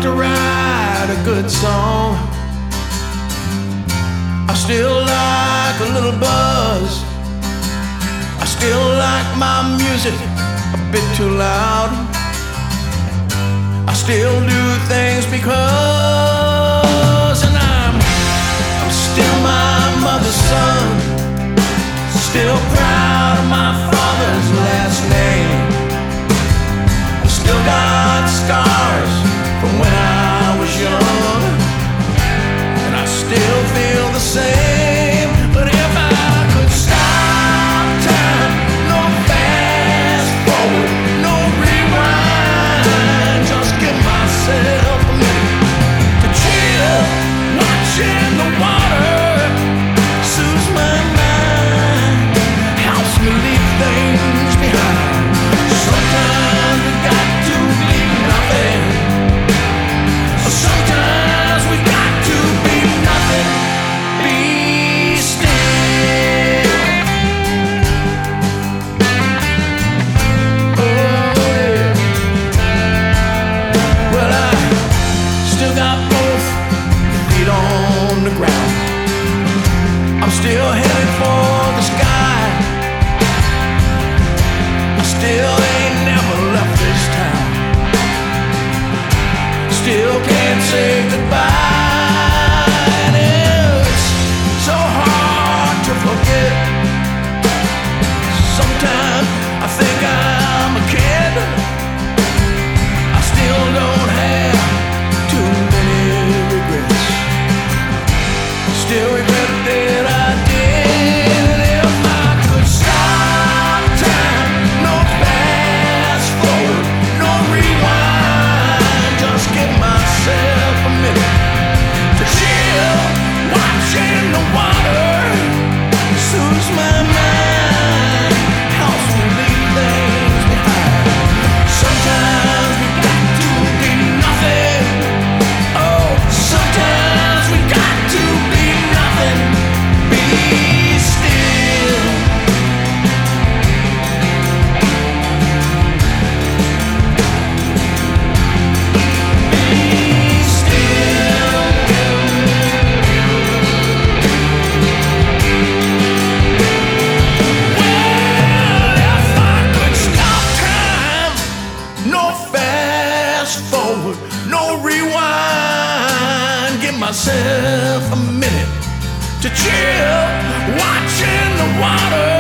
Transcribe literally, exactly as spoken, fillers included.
to write a good song. I still like a little buzz. I still like my music a bit too loud. I still do things because, and I'm, I'm still my mother's son. Still proud of my father's last name. I still got scars from when I was young, and I still feel the same. But if I could stop time, no fast forward, no rewind, just give myself a minute to chill, watching the water soothes my mind, helps me leave things behind. Sometimes we got to be nothing. Sometimes we got to be nothing. Be still. Oh yeah. Well, I still got both feet on the ground. I'm still headed for the sky. I still ain't never left this town. Still can't say goodbye. And it's so hard to forget. Sometimes I think I'm a kid. I still don't have too many regrets. Still regret that I did. And if I could stop time, no fast forward, no rewind, just give myself a minute to chill, watching the water soothes my mind, helps me leave things behind. Sometimes we got to be nothing. Oh, sometimes we got to be nothing. Be still. Be still. Well, if I could stop time, no fast forward, no rewind, give myself a minute to chill, watching the water